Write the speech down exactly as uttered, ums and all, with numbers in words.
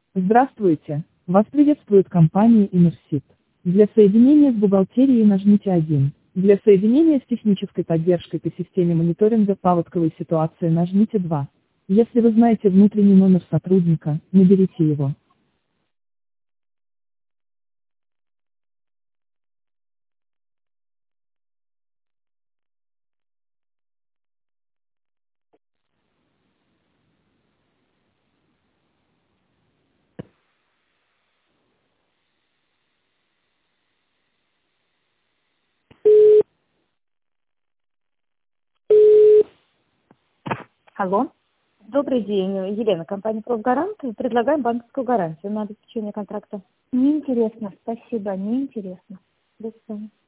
Здравствуйте! Вас приветствует компания Инерсит. Для соединения с бухгалтерией нажмите один. Для соединения с технической поддержкой по системе мониторинга паводковой ситуации нажмите два. Если вы знаете внутренний номер сотрудника, наберите его. Алло. Добрый день, Елена, компания «Профгарант». Предлагаем банковскую гарантию на обеспечение контракта. Неинтересно, спасибо, неинтересно. До свидания.